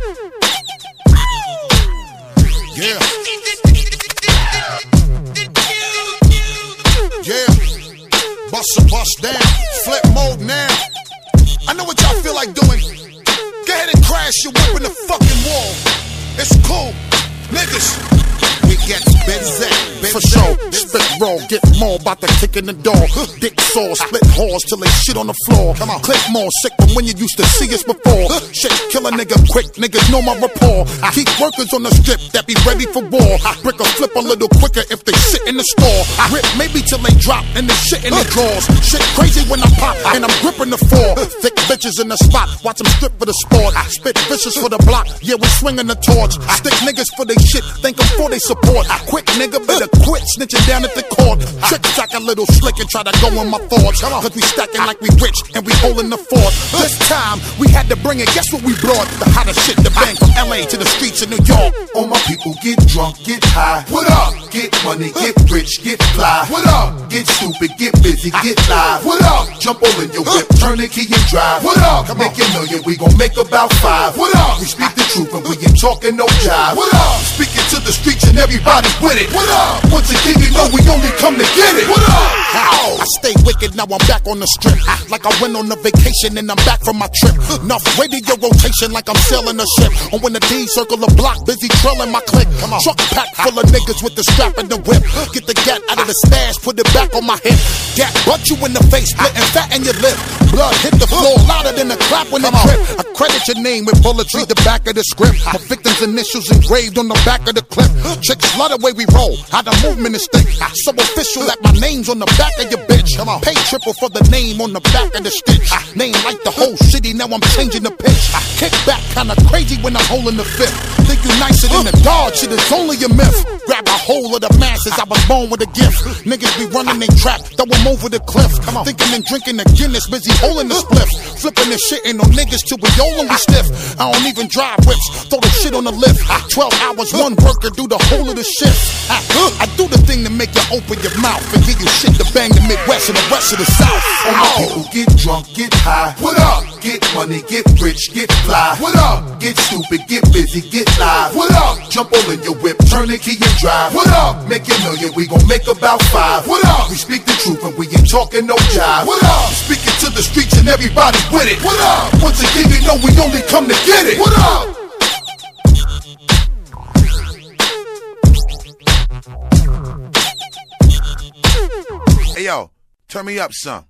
Yeah. Yeah. Bust down. Flip mode now. I know what y'all feel like doing. Go ahead and crash your whip in the fucking wall. It's cool. Niggas. We get busy. For sure, spit raw, get more, bout to kick in the door. Dick saw, split whores till they shit on the floor. Come on. Click more sick from when you used to see us before. Shit, kill a nigga quick, niggas know my rapport. Keep workers on the strip that be ready for war. Brick or flip a little quicker if they sit in the store. Rip maybe till they drop and they shit in the drawers. Shit crazy when I pop and I'm gripping the floor. Thick bitches in the spot, watch them strip for the sport. Spit vicious for the block, yeah we swinging the torch. Stick niggas for they shit, thank them for they support. Quick nigga, better quit snitching down at the court. Trick track a little slick and try to go in my thoughts. Cause we stacking like we rich and we holding the fort. This time we had to bring it, guess what we brought? The hottest shit, the bang from LA to the streets of New York. All my people get drunk, get high. What up? Get money, get rich, get fly. What up? Get stupid, get busy, get live. What up? Jump all in your whip, turn the key and drive. What up? Make a million, we gon' make about 5. What up? We speak the truth and we ain't talking no jive. What up? Speaking to the streets and everybody with it. What up? Once again, you know we only come to get it. What up? I stay wicked, now I'm back on the strip. Like I went on a vacation and I'm back from my trip. Enough radio rotation like I'm sailing a ship. And when the D circle the block, busy trailing my click. Truck packed full of niggas with the strap and the whip. Get the gat out of the stash, put it back on my hip. Gat butt you in the face, splitting fat in your lip. Blood hit the floor louder than a clap when it trip. I credit your name with bulletry, the back of the script. My victim's initials engraved on the back of the clip. Chicks love the way we roll, how the movement is thick. So official that my name's on the back of your bitch. Pay triple for the name on the back of the stitch. Name like the whole city, now I'm changing the pitch. Kick back kinda crazy when I'm holding the fifth. Think you nicer than the dog, shit is only a myth. Grab a hold of the masses, I was born with a gift. Niggas be running they trap, throw them over the cliff. Thinking and drinking the Guinness, busy holding the spliff. Flipping and shitting on niggas till we all we stiff. I don't even drive whips, throw the shit on the lift. 12 hours, one worker do the whole of the shift. I do the thing to make you open your mouth and give you shit to bang the Midwest and the rest of the South. All my people get drunk, get high. What up? Get money, get rich, get fly. What up? Get stupid, get busy, get live. What up? Jump all in your whip, turn the key and drive. What up? Make a million, we gon' make about 5. What up? We speak the truth and we ain't talking no jive. What up? Speaking to the streets and everybody with it. What up? Once again, you know we only come to get it. What up? Hey yo, turn me up some.